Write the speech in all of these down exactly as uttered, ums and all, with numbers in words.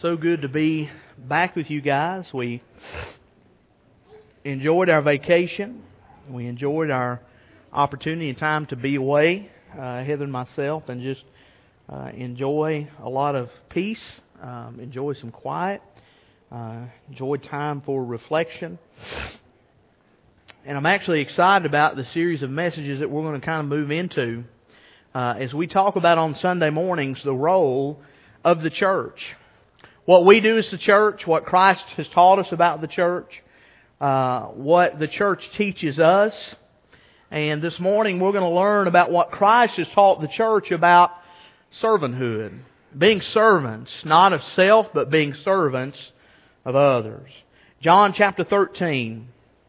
so good to be back with you guys. We enjoyed our vacation. We enjoyed our opportunity and time to be away, uh, Heather and myself, and just uh, enjoy a lot of peace, um, enjoy some quiet, uh, enjoy time for reflection. And I'm actually excited about the series of messages that we're going to kind of move into uh, as we talk about on Sunday mornings the role of the church. What we do as the church, what Christ has taught us about the church, uh, what the church teaches us. And this morning we're going to learn about what Christ has taught the church about servanthood. Being servants, not of self, but being servants of others. John chapter thirteen.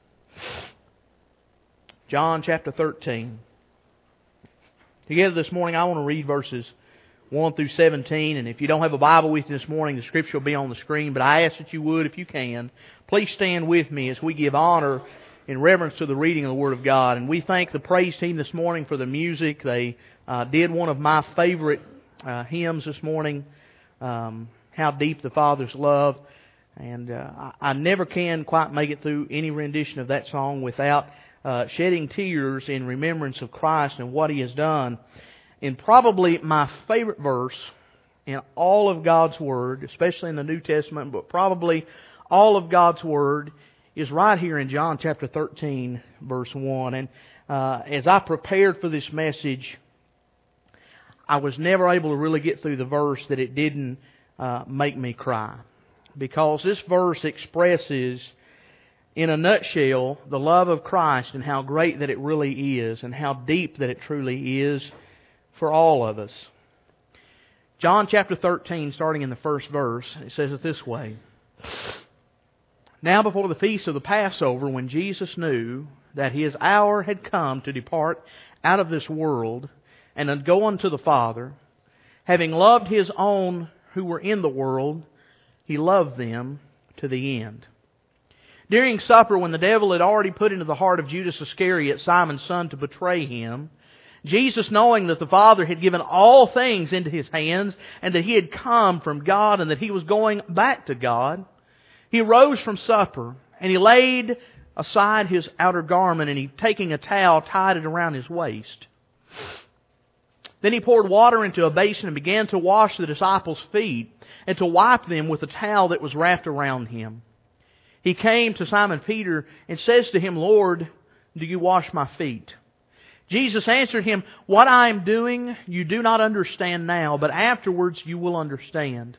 John chapter thirteen. Together this morning I want to read verses one through seventeen, and if you don't have a Bible with you this morning, the Scripture will be on the screen, but I ask that you would, if you can, please stand with me as we give honor in reverence to the reading of the Word of God. And we thank the praise team this morning for the music. They uh, did one of my favorite uh, hymns this morning, um, How Deep the Father's Love, and uh, I, I never can quite make it through any rendition of that song without uh, shedding tears in remembrance of Christ and what He has done. In probably my favorite verse in all of God's Word, especially in the New Testament, but probably all of God's Word, is right here in John chapter thirteen, verse one. And uh, as I prepared for this message, I was never able to really get through the verse that it didn't uh, make me cry. Because this verse expresses, in a nutshell, the love of Christ and how great that it really is and how deep that it truly is for all of us. John chapter thirteen, starting in the first verse, it says it this way. Now before the feast of the Passover, when Jesus knew that His hour had come to depart out of this world and to go unto the Father, having loved His own who were in the world, He loved them to the end. During supper, when the devil had already put into the heart of Judas Iscariot, Simon's son, to betray Him, Jesus, knowing that the Father had given all things into His hands and that He had come from God and that He was going back to God, He arose from supper and He laid aside His outer garment and He, taking a towel, tied it around His waist. Then He poured water into a basin and began to wash the disciples' feet and to wipe them with the towel that was wrapped around Him. He came to Simon Peter and says to him, Lord, do you wash my feet? Jesus answered him, What I am doing you do not understand now, but afterwards you will understand.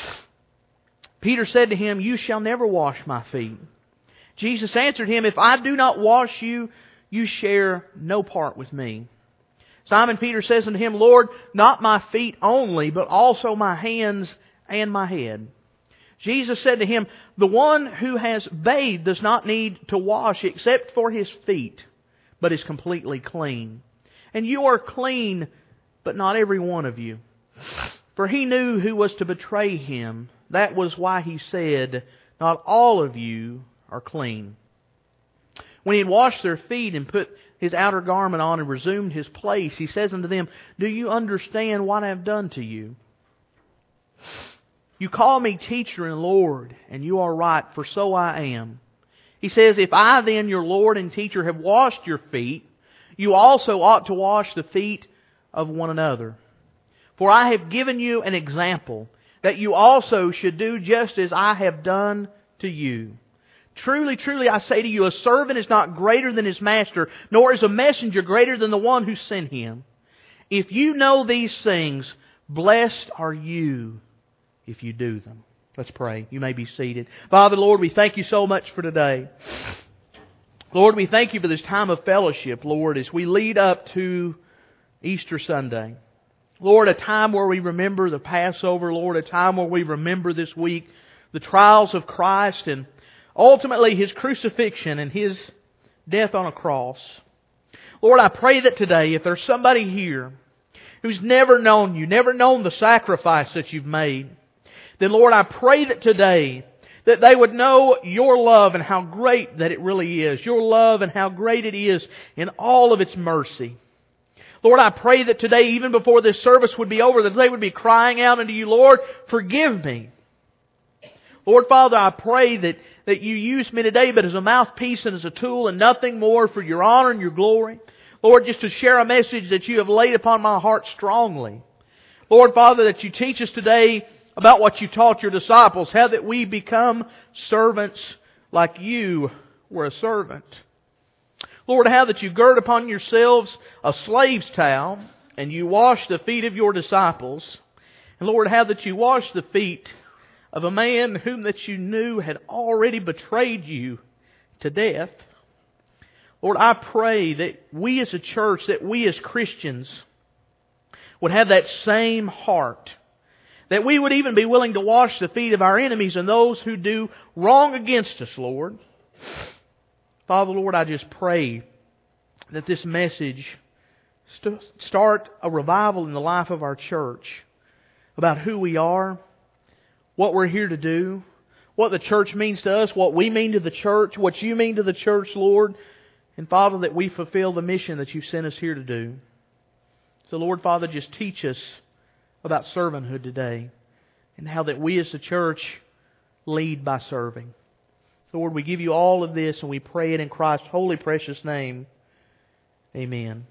Peter said to Him, You shall never wash my feet. Jesus answered him, If I do not wash you, you share no part with me. Simon Peter says unto Him, Lord, not my feet only, but also my hands and my head. Jesus said to him, The one who has bathed does not need to wash except for his feet, but is completely clean. And you are clean, but not every one of you. For He knew who was to betray Him. That was why He said, Not all of you are clean. When He had washed their feet and put His outer garment on and resumed His place, He says unto them, Do you understand what I have done to you? You call me teacher and Lord, and you are right, for so I am. He says, If I then, your Lord and teacher, have washed your feet, you also ought to wash the feet of one another. For I have given you an example, that you also should do just as I have done to you. Truly, truly, I say to you, a servant is not greater than his master, nor is a messenger greater than the one who sent him. If you know these things, blessed are you if you do them. Let's pray. You may be seated. Father, Lord, we thank You so much for today. Lord, we thank You for this time of fellowship, Lord, as we lead up to Easter Sunday. Lord, a time where we remember the Passover, Lord, a time where we remember this week the trials of Christ and ultimately His crucifixion and His death on a cross. Lord, I pray that today, if there's somebody here who's never known You, never known the sacrifice that You've made, then Lord, I pray that today that they would know Your love and how great that it really is. Your love and how great it is in all of its mercy. Lord, I pray that today, even before this service would be over, that they would be crying out unto You, Lord, forgive me. Lord Father, I pray that, that You use me today but as a mouthpiece and as a tool and nothing more, for Your honor and Your glory. Lord, just to share a message that You have laid upon my heart strongly. Lord Father, that You teach us today about what You taught Your disciples, how that we become servants like You were a servant. Lord, how that You gird upon yourselves a slave's towel and You wash the feet of Your disciples. And Lord, how that You wash the feet of a man whom that You knew had already betrayed You to death. Lord, I pray that we as a church, that we as Christians would have that same heart. That we would even be willing to wash the feet of our enemies and those who do wrong against us, Lord. Father, Lord, I just pray that this message st- start a revival in the life of our church about who we are, what we're here to do, what the church means to us, what we mean to the church, what You mean to the church, Lord. And Father, that we fulfill the mission that You sent us here to do. So Lord, Father, just teach us about servanthood today and how that we as the church lead by serving. Lord, we give You all of this and we pray it in Christ's holy, precious name. Amen.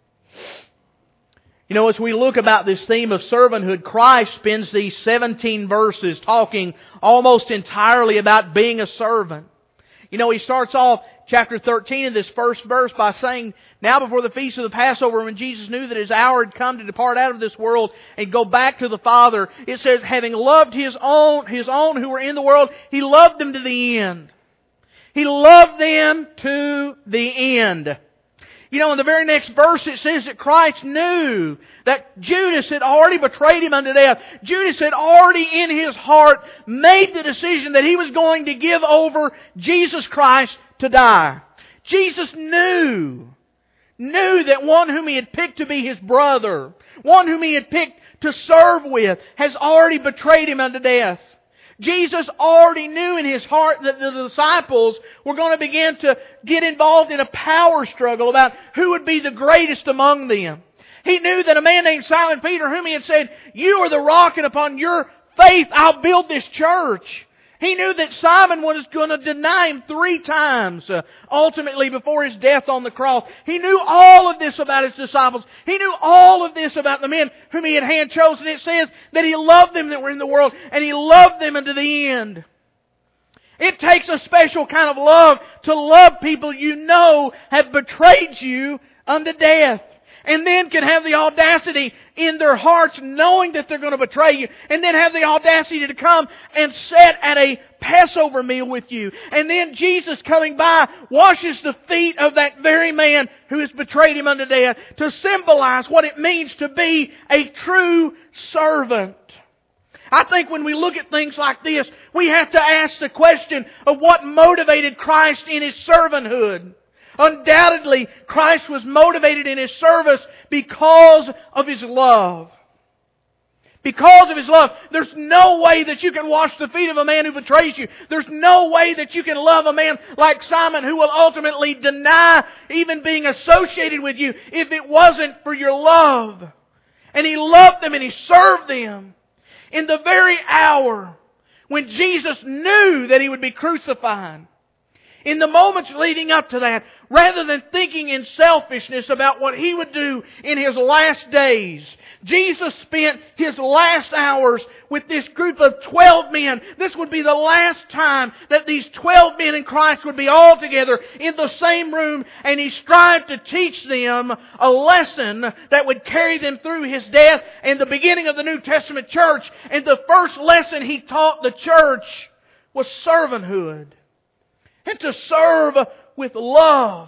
You know, as we look about this theme of servanthood, Christ spends these seventeen verses talking almost entirely about being a servant. You know, He starts off chapter thirteen in this first verse by saying, now before the feast of the Passover, when Jesus knew that His hour had come to depart out of this world and go back to the Father, it says, having loved His own, His own who were in the world, He loved them to the end. He loved them to the end. You know, in the very next verse it says that Christ knew that Judas had already betrayed Him unto death. Judas had already in his heart made the decision that he was going to give over Jesus Christ to die. Jesus knew, knew that one whom He had picked to be His brother, one whom He had picked to serve with, has already betrayed Him unto death. Jesus already knew in His heart that the disciples were going to begin to get involved in a power struggle about who would be the greatest among them. He knew that a man named Simon Peter, whom He had said, you are the rock and upon your faith I'll build this church. He knew that Simon was going to deny Him three times, uh, ultimately before His death on the cross. He knew all of this about His disciples. He knew all of this about the men whom He had hand chosen. It says that He loved them that were in the world, and He loved them unto the end. It takes a special kind of love to love people you know have betrayed you unto death. And then can have the audacity in their hearts knowing that they're going to betray you. And then have the audacity to come and sit at a Passover meal with you. And then Jesus coming by washes the feet of that very man who has betrayed Him unto death to symbolize what it means to be a true servant. I think when we look at things like this, we have to ask the question of what motivated Christ in His servanthood. Undoubtedly, Christ was motivated in His service because of His love. Because of His love. There's no way that you can wash the feet of a man who betrays you. There's no way that you can love a man like Simon who will ultimately deny even being associated with you if it wasn't for your love. And He loved them and He served them. In the very hour when Jesus knew that He would be crucified. In the moments leading up to that, rather than thinking in selfishness about what He would do in His last days, Jesus spent His last hours with this group of twelve men. This would be the last time that these twelve men in Christ would be all together in the same room, and He strived to teach them a lesson that would carry them through His death and the beginning of the New Testament church. And the first lesson He taught the church was servanthood. And to serve with love.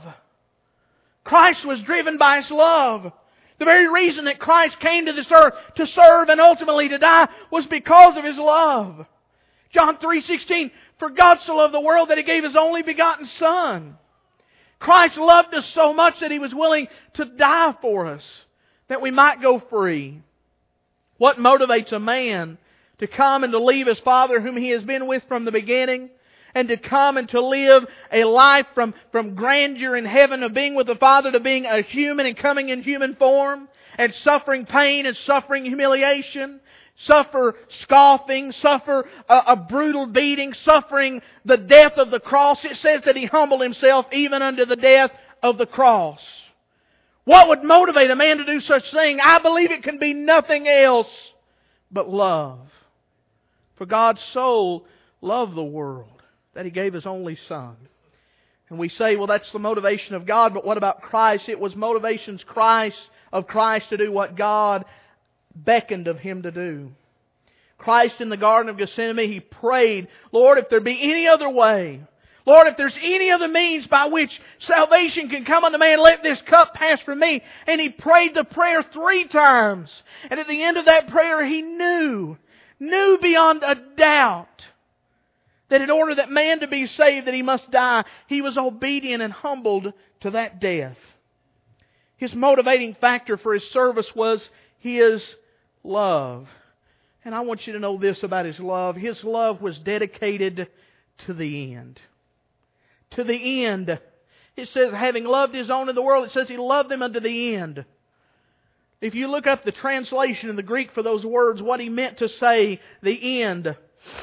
Christ was driven by His love. The very reason that Christ came to this earth to serve and ultimately to die was because of His love. John three sixteen, for God so loved the world that He gave His only begotten Son. Christ loved us so much that He was willing to die for us, that we might go free. What motivates a man to come and to leave his Father whom he has been with from the beginning, and to come and to live a life from, from grandeur in heaven of being with the Father to being a human and coming in human form and suffering pain and suffering humiliation? suffer scoffing, suffer a, a brutal beating, suffering the death of the cross. It says that He humbled Himself even unto the death of the cross. What would motivate a man to do such thing? I believe it can be nothing else but love. For God so loved the world that He gave His only Son. And we say, well, that's the motivation of God, but what about Christ? It was motivations Christ of Christ to do what God beckoned of Him to do. Christ in the Garden of Gethsemane, He prayed, Lord, if there be any other way, Lord, if there's any other means by which salvation can come unto man, let this cup pass from me. And He prayed the prayer three times. And at the end of that prayer, He knew, knew beyond a doubt, that in order that man to be saved, that he must die. He was obedient and humbled to that death. His motivating factor for His service was His love. And I want you to know this about His love. His love was dedicated to the end. To the end. It says, having loved His own in the world, it says He loved them unto the end. If you look up the translation in the Greek for those words, what He meant to say, the end,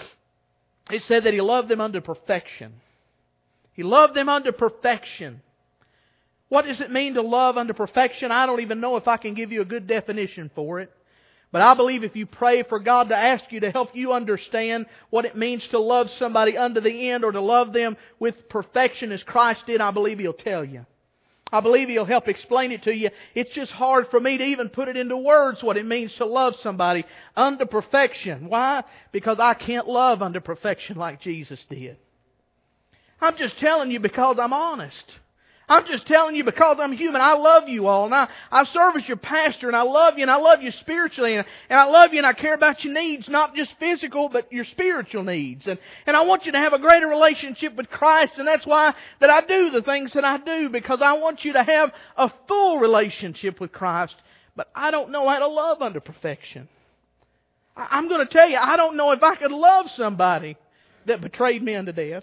it said that He loved them unto perfection. He loved them unto perfection. What does it mean to love unto perfection? I don't even know if I can give you a good definition for it. But I believe if you pray for God to ask you to help you understand what it means to love somebody unto the end or to love them with perfection as Christ did, I believe He'll tell you. I believe He'll help explain it to you. It's just hard for me to even put it into words what it means to love somebody unto perfection. Why? Because I can't love unto perfection like Jesus did. I'm just telling you because I'm honest. I'm just telling you because I'm human. I love you all. And I, I serve as your pastor and I love you and I love you spiritually. And, and I love you and I care about your needs, not just physical, but your spiritual needs. And, and I want you to have a greater relationship with Christ. And that's why that I do the things that I do, because I want you to have a full relationship with Christ. But I don't know how to love unto perfection. I, I'm going to tell you, I don't know if I could love somebody that betrayed me unto death.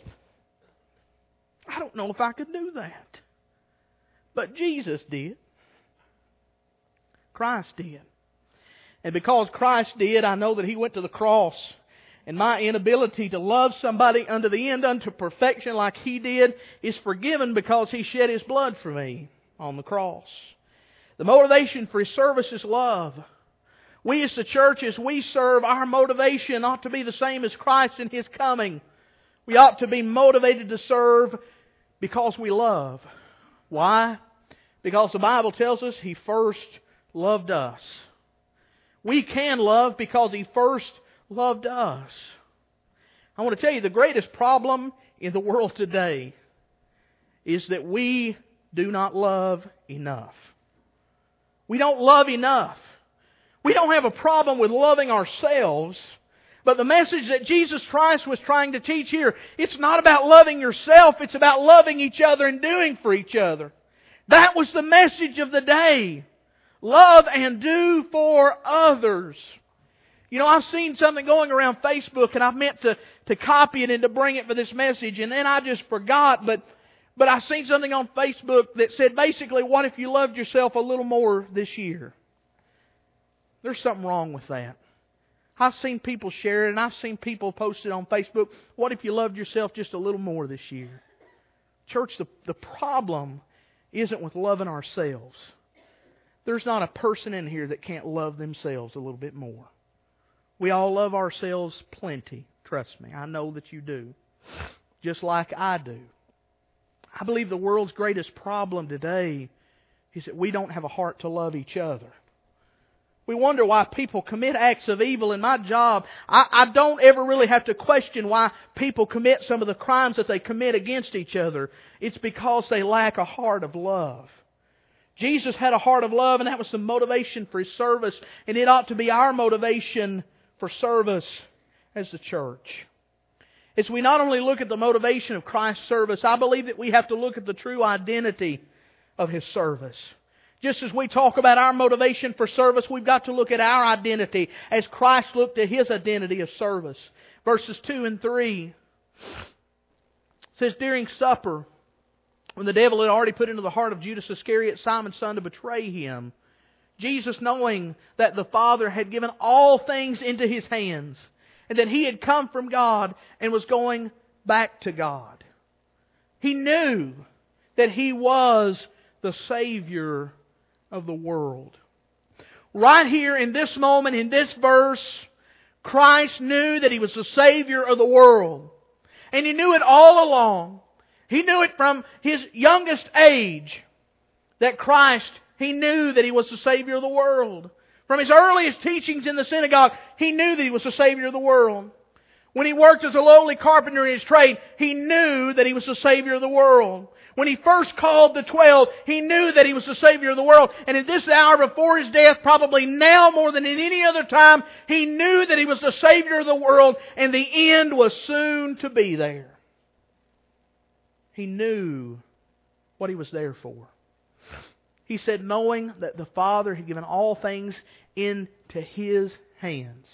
I don't know if I could do that. But Jesus did. Christ did. And because Christ did, I know that He went to the cross. And my inability to love somebody unto the end, unto perfection like He did, is forgiven because He shed His blood for me on the cross. The motivation for His service is love. We as the church, as we serve, our motivation ought to be the same as Christ in His coming. We ought to be motivated to serve because we love. Why? Because the Bible tells us He first loved us. We can love because He first loved us. I want to tell you, the greatest problem in the world today is that we do not love enough. We don't love enough. We don't have a problem with loving ourselves. But the message that Jesus Christ was trying to teach here, it's not about loving yourself, it's about loving each other and doing for each other. That was the message of the day. Love and do for others. You know, I've seen something going around Facebook and I meant to, to copy it and to bring it for this message, and then I just forgot, but but I seen something on Facebook that said basically, what if you loved yourself a little more this year? There's something wrong with that. I've seen people share it and I've seen people post it on Facebook. What if you loved yourself just a little more this year? Church, the, the problem isn't with loving ourselves. There's not a person in here that can't love themselves a little bit more. We all love ourselves plenty. Trust me, I know that you do. Just like I do. I believe the world's greatest problem today is that we don't have a heart to love each other. We wonder why people commit acts of evil. In my job, I, I don't ever really have to question why people commit some of the crimes that they commit against each other. It's because they lack a heart of love. Jesus had a heart of love, and that was the motivation for His service. And it ought to be our motivation for service as the church. As we not only look at the motivation of Christ's service, I believe that we have to look at the true identity of His service. Just as we talk about our motivation for service, we've got to look at our identity as Christ looked at His identity of service. Verses two and three says, during supper, when the devil had already put into the heart of Judas Iscariot, Simon's son, to betray Him, Jesus, knowing that the Father had given all things into His hands, and that He had come from God and was going back to God. He knew that He was the Savior of the world. Right here in this moment, in this verse, Christ knew that He was the Savior of the world. And He knew it all along. He knew it from His youngest age that Christ, He knew that He was the Savior of the world. From His earliest teachings in the synagogue, He knew that He was the Savior of the world. When He worked as a lowly carpenter in His trade, He knew that He was the Savior of the world. When He first called the twelve, He knew that He was the Savior of the world. And in this hour before His death, probably now more than in any other time, He knew that He was the Savior of the world, and the end was soon to be there. He knew what He was there for. He said, knowing that the Father had given all things into His hands.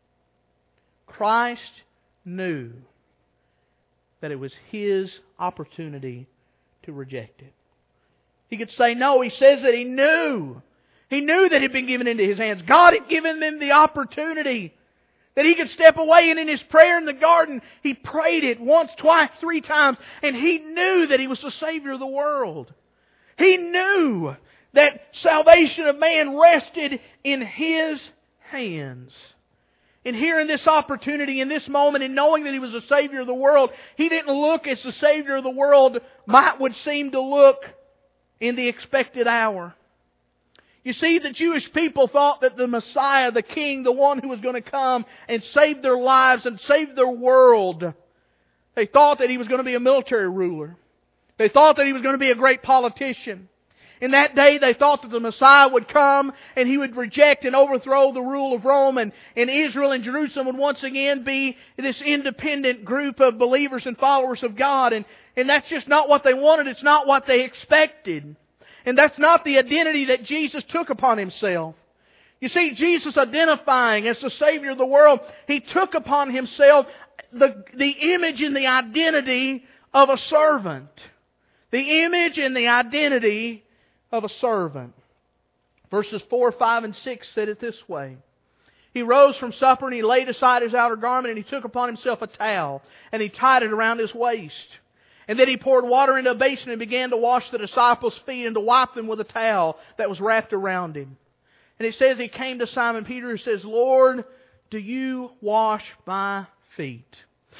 Christ knew that it was His opportunity to reject it. He could say no. He says that He knew. He knew that it had been given into His hands. God had given them the opportunity that He could step away, and in His prayer in the garden, He prayed it once, twice, three times, and He knew that He was the Savior of the world. He knew that salvation of man rested in His hands. And here in this opportunity, in this moment, in knowing that He was the Savior of the world, He didn't look as the Savior of the world might would seem to look in the expected hour. You see, the Jewish people thought that the Messiah, the King, the one who was going to come and save their lives and save their world, they thought that He was going to be a military ruler. They thought that He was going to be a great politician. In that day, they thought that the Messiah would come and He would reject and overthrow the rule of Rome, and, and Israel and Jerusalem would once again be this independent group of believers and followers of God. And, and that's just not what they wanted. It's not what they expected. And that's not the identity that Jesus took upon Himself. You see, Jesus identifying as the Savior of the world, He took upon Himself the, the image and the identity of a servant. The image and the identity of a servant. Verses four, five, and six said it this way. He rose from supper and He laid aside His outer garment, and He took upon Himself a towel and He tied it around His waist. And then He poured water into a basin and began to wash the disciples' feet and to wipe them with a towel that was wrapped around Him. And it says He came to Simon Peter and says, Lord, do you wash my feet?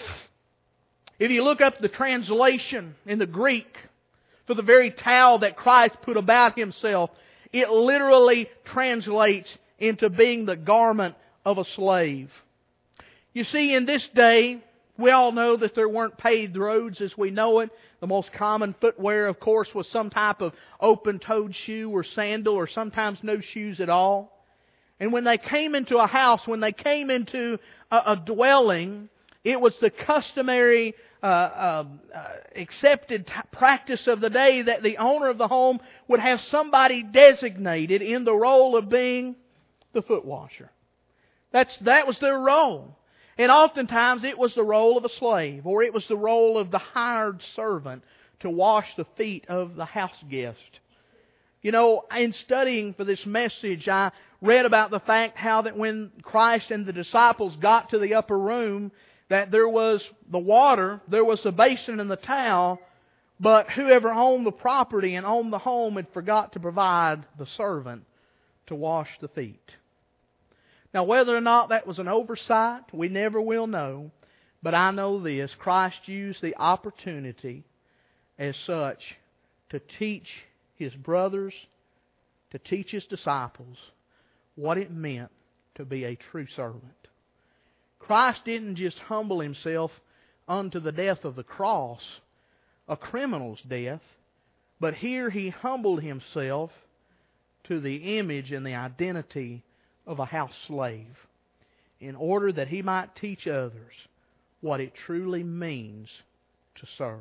If you look up the translation in the Greek for the very towel that Christ put about Himself, it literally translates into being the garment of a slave. You see, in this day, we all know that there weren't paved roads as we know it. The most common footwear, of course, was some type of open-toed shoe or sandal, or sometimes no shoes at all. And when they came into a house, when they came into a, a dwelling, it was the customary uh, uh, uh, accepted t- practice of the day that the owner of the home would have somebody designated in the role of being the foot washer. That's, that was their role. And oftentimes it was the role of a slave, or it was the role of the hired servant to wash the feet of the house guest. You know, in studying for this message, I read about the fact how that when Christ and the disciples got to the upper room, that there was the water, there was the basin and the towel, but whoever owned the property and owned the home had forgot to provide the servant to wash the feet. Now, whether or not that was an oversight, we never will know. But I know this, Christ used the opportunity as such to teach His brothers, to teach His disciples what it meant to be a true servant. Christ didn't just humble Himself unto the death of the cross, a criminal's death, but here He humbled Himself to the image and the identity of a house slave, in order that He might teach others what it truly means to serve.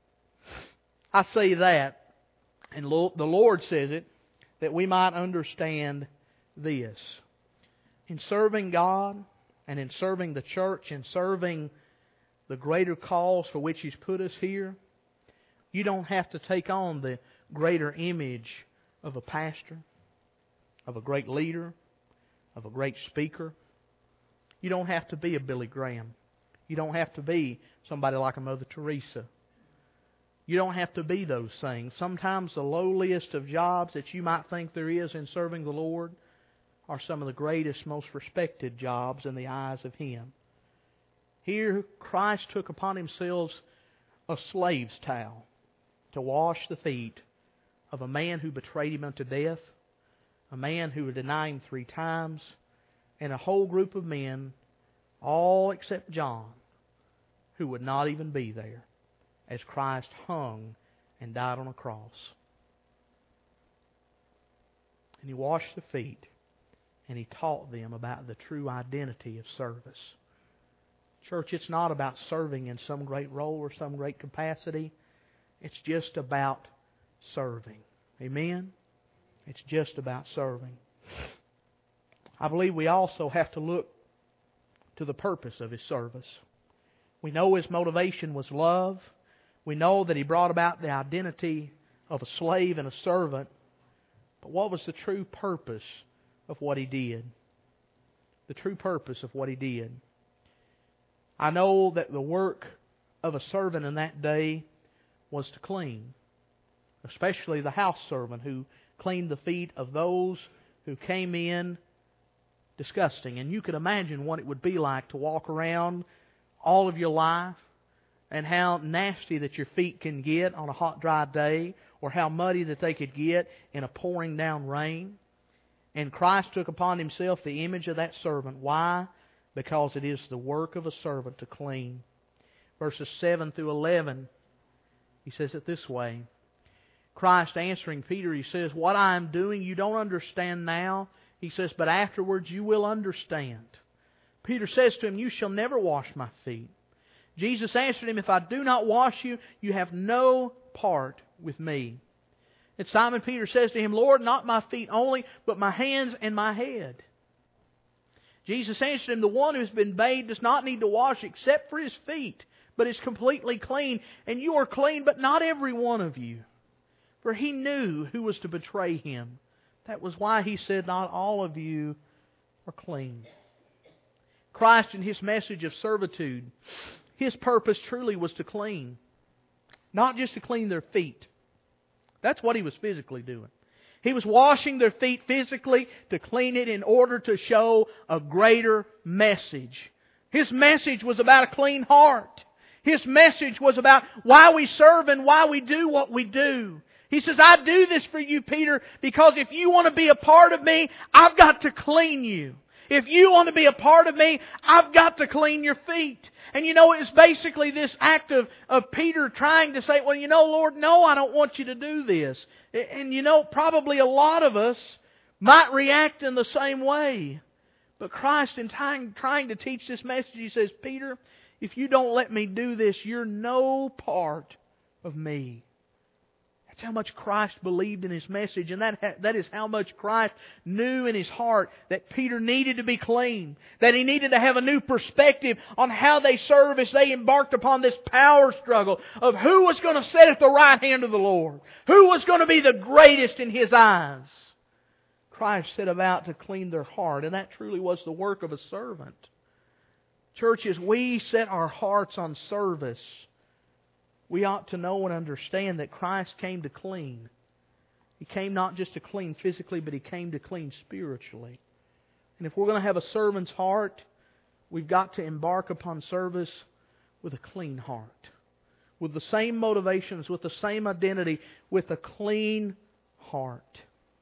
I say that, and the Lord says it, that we might understand this. In serving God, and in serving the church, and serving the greater cause for which He's put us here, you don't have to take on the greater image of a pastor. of a great leader, of a great speaker. You don't have to be a Billy Graham. You don't have to be somebody like a Mother Teresa. You don't have to be those things. Sometimes the lowliest of jobs that you might think there is in serving the Lord are some of the greatest, most respected jobs in the eyes of Him. Here, Christ took upon Himself a slave's towel to wash the feet of a man who betrayed Him unto death, a man who would deny Him three times, and a whole group of men, all except John, who would not even be there as Christ hung and died on a cross. And He washed the feet, and He taught them about the true identity of service. Church, it's not about serving in some great role or some great capacity. It's just about serving. Amen? It's just about serving. I believe we also have to look to the purpose of His service. We know His motivation was love. We know that He brought about the identity of a slave and a servant. But what was the true purpose of what He did? The true purpose of what He did. I know that the work of a servant in that day was to clean, especially the house servant who cleaned the feet of those who came in disgusting. And you can imagine what it would be like to walk around all of your life and how nasty that your feet can get on a hot, dry day, or how muddy that they could get in a pouring down rain. And Christ took upon Himself the image of that servant. Why? Because it is the work of a servant to clean. Verses seven through eleven, He says it this way. Christ answering Peter, He says, "What I am doing you don't understand now." He says, "But afterwards you will understand." Peter says to Him, "You shall never wash my feet." Jesus answered him, "If I do not wash you, you have no part with me." And Simon Peter says to Him, "Lord, not my feet only, but my hands and my head." Jesus answered him, "The one who has been bathed does not need to wash except for his feet, but is completely clean. And you are clean, but not every one of you." For He knew who was to betray Him. That was why He said, "Not all of you are clean." Christ, in His message of servitude, His purpose truly was to clean. Not just to clean their feet. That's what He was physically doing. He was washing their feet physically to clean it in order to show a greater message. His message was about a clean heart. His message was about why we serve and why we do what we do. He says, "I do this for you, Peter, because if you want to be a part of me, I've got to clean you. If you want to be a part of me, I've got to clean your feet." And you know, it's basically this act of, of Peter trying to say, "Well, you know, Lord, no, I don't want you to do this." And you know, probably a lot of us might react in the same way. But Christ, in trying, trying to teach this message, He says, "Peter, if you don't let me do this, you're no part of me." That's how much Christ believed in His message. And that, that is how much Christ knew in His heart that Peter needed to be clean. That he needed to have a new perspective on how they serve as they embarked upon this power struggle of who was going to sit at the right hand of the Lord. Who was going to be the greatest in His eyes. Christ set about to clean their heart. And that truly was the work of a servant. Churches, we set our hearts on service. We ought to know and understand that Christ came to clean. He came not just to clean physically, but He came to clean spiritually. And if we're going to have a servant's heart, we've got to embark upon service with a clean heart. With the same motivations, with the same identity, with a clean heart.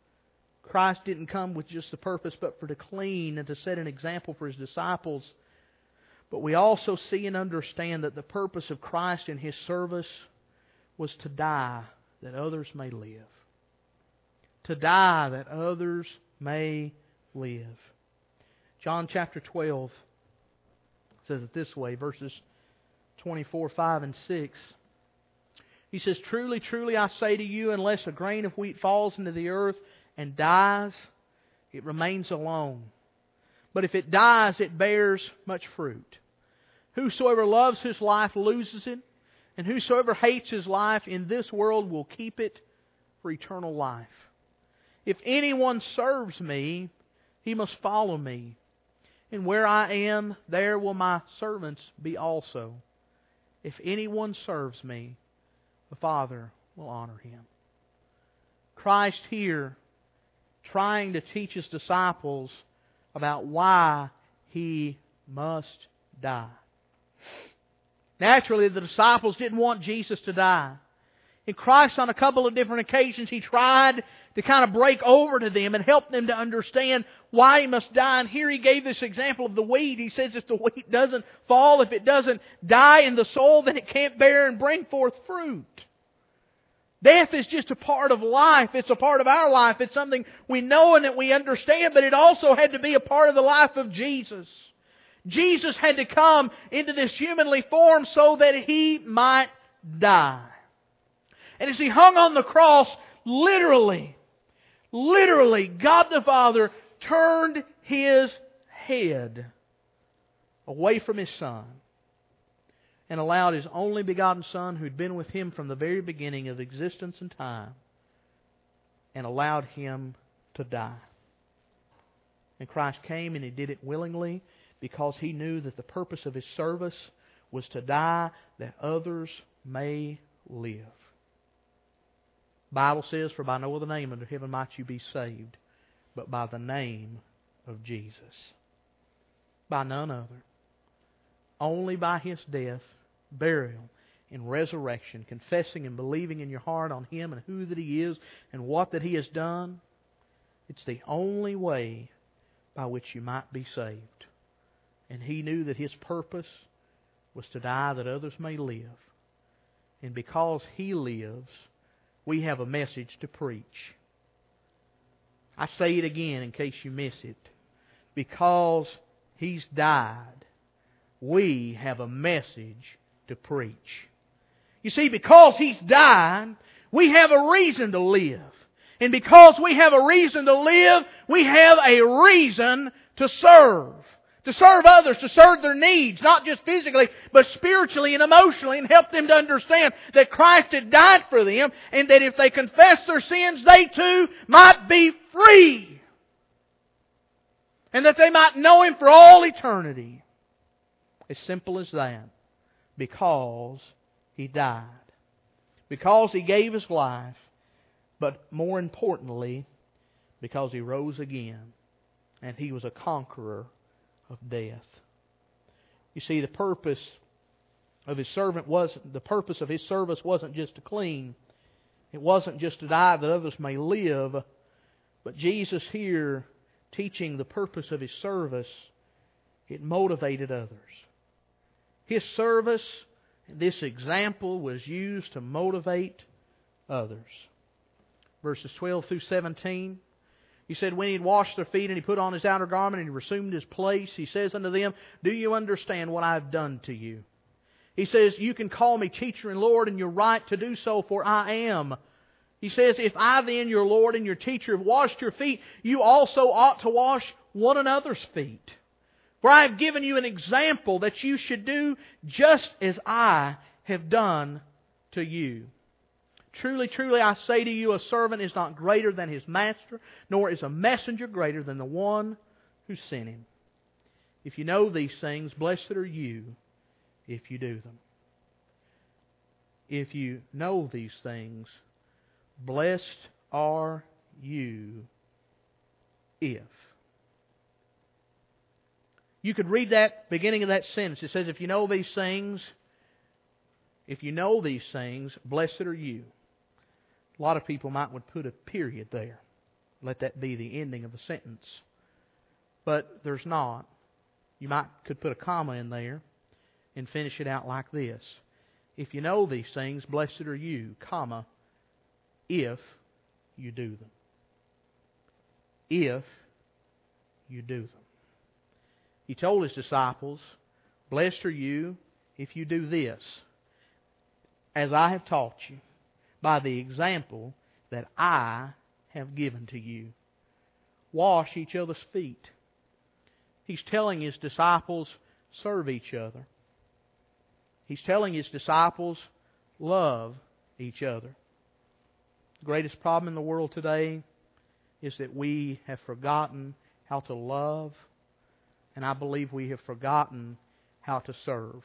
Christ didn't come with just the purpose, but for to clean and to set an example for His disciples. But we also see and understand that the purpose of Christ in His service was to die that others may live. To die that others may live. John chapter twelve says it this way, verses twenty-four, five, and six. He says, "Truly, truly, I say to you, unless a grain of wheat falls into the earth and dies, it remains alone. But if it dies, it bears much fruit. Whosoever loves his life loses it, and whosoever hates his life in this world will keep it for eternal life. If anyone serves me, he must follow me. And where I am, there will my servants be also. If anyone serves me, the Father will honor him. Christ here trying to teach His disciples about why He must die. Naturally, the disciples didn't want Jesus to die. And Christ, on a couple of different occasions, He tried to kind of break over to them and help them to understand why He must die. And here He gave this example of the wheat. He says if the wheat doesn't fall, if it doesn't die in the soil, then it can't bear and bring forth fruit. Death is just a part of life. It's a part of our life. It's something we know and that we understand, but it also had to be a part of the life of Jesus. Jesus had to come into this humanly form so that He might die. And as He hung on the cross, literally, literally, God the Father turned His head away from His Son and allowed His only begotten Son, who'd been with Him from the very beginning of existence and time, and allowed Him to die. And Christ came and He did it willingly because He knew that the purpose of His service was to die that others may live. The Bible says, for by no other name under heaven might you be saved, but by the name of Jesus. By none other. Only by His death, burial, and resurrection, confessing and believing in your heart on Him and who that He is and what that He has done. It's the only way by which you might be saved. And He knew that His purpose was to die that others may live. And because He lives, we have a message to preach. I say it again in case you miss it. Because He's died, we have a message to preach. You see, because He's died, we have a reason to live. And because we have a reason to live, we have a reason to serve. To serve others, to serve their needs, not just physically, but spiritually and emotionally, and help them to understand that Christ had died for them, and that if they confess their sins, they too might be free. And that they might know Him for all eternity. As simple as that. Because He died. Because He gave His life. But more importantly, because He rose again. And He was a conqueror of death. You see, the purpose of His servant was the purpose of His service wasn't just to clean. It wasn't just to die that others may live. But Jesus here, teaching the purpose of His service, it motivated others. His service, this example, was used to motivate others. Verses twelve through seventeen. He said, when He had washed their feet and He put on His outer garment and He resumed His place, He says unto them, do you understand what I have done to you? He says, you can call me teacher and Lord, and you're right to do so, for I am. He says, if I then, your Lord and your teacher, have washed your feet, you also ought to wash one another's feet. For I have given you an example that you should do just as I have done to you. Truly, truly, I say to you, a servant is not greater than his master, nor is a messenger greater than the one who sent him. If you know these things, blessed are you if you do them. If you know these things, blessed are you if. You could read that beginning of that sentence. It says, if you know these things, if you know these things, blessed are you. A lot of people might would put a period there. Let that be the ending of the sentence. But there's not. You might could put a comma in there and finish it out like this. If you know these things, blessed are you, comma, if you do them. If you do them. He told His disciples, blessed are you if you do this, as I have taught you, by the example that I have given to you. Wash each other's feet. He's telling His disciples, serve each other. He's telling His disciples, love each other. The greatest problem in the world today is that we have forgotten how to love, and I believe we have forgotten how to serve.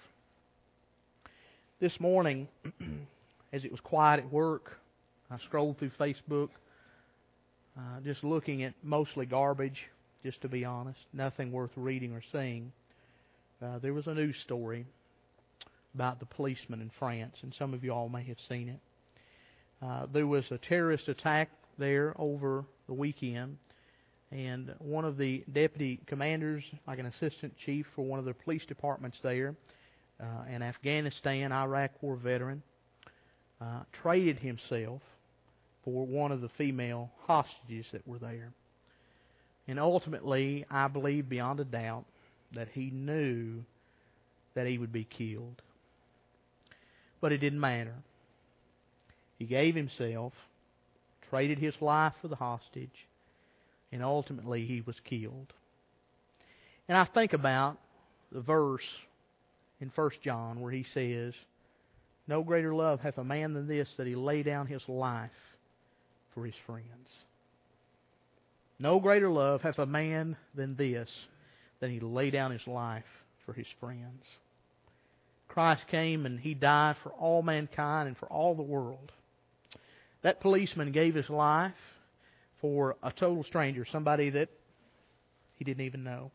This morning, as it was quiet at work, I scrolled through Facebook, uh, just looking at mostly garbage, just to be honest, nothing worth reading or seeing. Uh, there was a news story about the policeman in France, and some of you all may have seen it. Uh, there was a terrorist attack there over the weekend, and one of the deputy commanders, like an assistant chief for one of the police departments there, uh, an Afghanistan, Iraq War veteran, uh, traded himself for one of the female hostages that were there. And ultimately, I believe beyond a doubt that he knew that he would be killed. But it didn't matter. He gave himself, traded his life for the hostage, and ultimately he was killed. And I think about the verse in First John where he says, "No greater love hath a man than this, that he lay down his life for his friends." No greater love hath a man than this, that he lay down his life for his friends. Christ came and He died for all mankind and for all the world. That policeman gave his life for a total stranger, somebody that he didn't even know.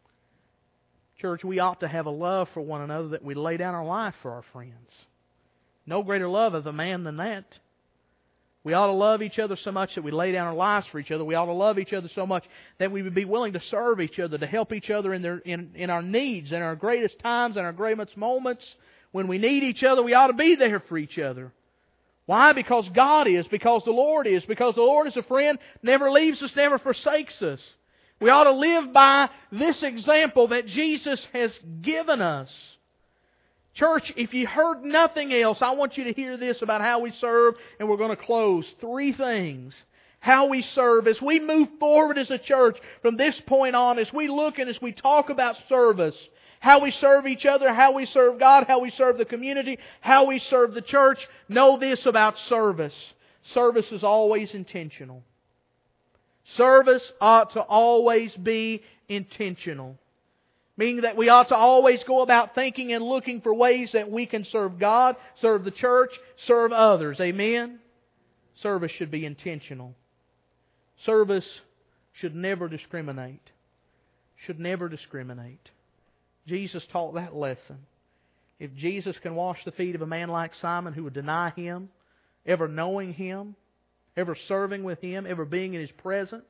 Church, we ought to have a love for one another that we lay down our life for our friends. No greater love of a man than that. We ought to love each other so much that we lay down our lives for each other. We ought to love each other so much that we would be willing to serve each other, to help each other in their in, in our needs, in our greatest times, in our greatest moments. When we need each other, we ought to be there for each other. Why? Because God is, because the Lord is, because the Lord is a friend, never leaves us, never forsakes us. We ought to live by this example that Jesus has given us. Church, if you heard nothing else, I want you to hear this about how we serve, and we're going to close. Three things. How we serve. As we move forward as a church from this point on, as we look and as we talk about service, how we serve each other, how we serve God, how we serve the community, how we serve the church, know this about service. Service is always intentional. Service ought to always be intentional. Meaning that we ought to always go about thinking and looking for ways that we can serve God, serve the church, serve others. Amen? Service should be intentional. Service should never discriminate. Should never discriminate. Jesus taught that lesson. If Jesus can wash the feet of a man like Simon who would deny Him, ever knowing Him, ever serving with Him, ever being in His presence,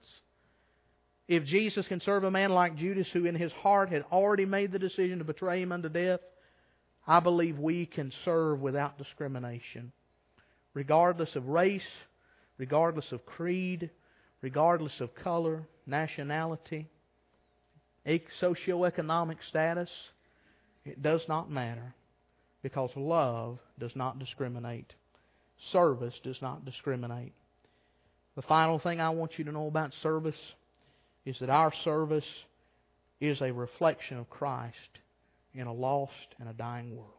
if Jesus can serve a man like Judas who in his heart had already made the decision to betray Him unto death, I believe we can serve without discrimination. Regardless of race, regardless of creed, regardless of color, nationality, socioeconomic status, it does not matter. Because love does not discriminate. Service does not discriminate. The final thing I want you to know about service is that our service is a reflection of Christ in a lost and a dying world.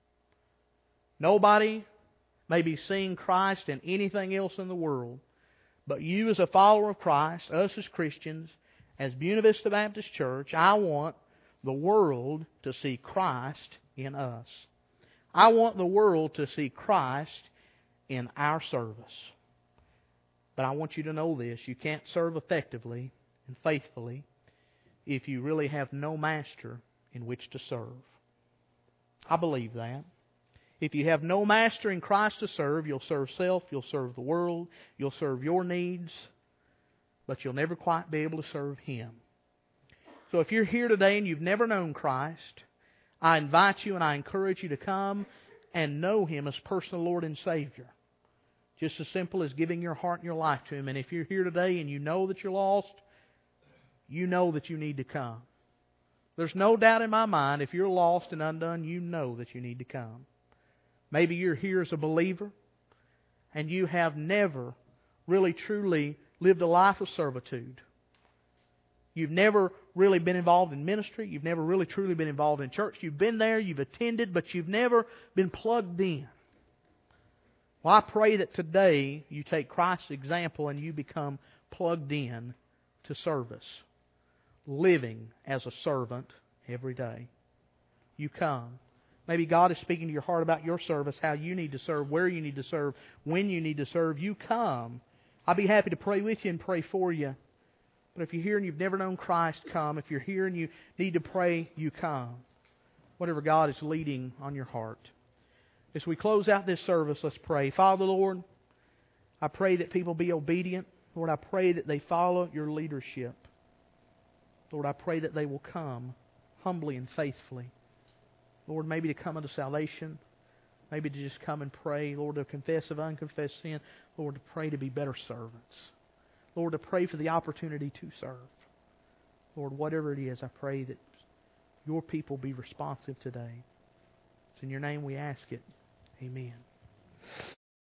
Nobody may be seeing Christ in anything else in the world, but you as a follower of Christ, us as Christians, as Buena Vista Baptist Church, I want the world to see Christ in us. I want the world to see Christ in our service. But I want you to know this, you can't serve effectively and faithfully if you really have no master in which to serve. I believe that. If you have no master in Christ to serve, you'll serve self, you'll serve the world, you'll serve your needs, but you'll never quite be able to serve Him. So if you're here today and you've never known Christ, I invite you and I encourage you to come and know Him as personal Lord and Savior. Just as simple as giving your heart and your life to Him. And if you're here today and you know that you're lost, you know that you need to come. There's no doubt in my mind, if you're lost and undone, you know that you need to come. Maybe you're here as a believer and you have never really truly lived a life of servitude. You've never really been involved in ministry. You've never really truly been involved in church. You've been there, you've attended, but you've never been plugged in. Well, I pray that today you take Christ's example and you become plugged in to service, living as a servant every day. You come. Maybe God is speaking to your heart about your service, how you need to serve, where you need to serve, when you need to serve. You come. I'll be happy to pray with you and pray for you. But if you're here and you've never known Christ, come. If you're here and you need to pray, you come. Whatever God is leading on your heart. As we close out this service, let's pray. Father, Lord, I pray that people be obedient. Lord, I pray that they follow your leadership. Lord, I pray that they will come humbly and faithfully. Lord, maybe to come unto salvation. Maybe to just come and pray. Lord, to confess of unconfessed sin. Lord, to pray to be better servants. Lord, to pray for the opportunity to serve. Lord, whatever it is, I pray that your people be responsive today. It's in your name we ask it. Amen.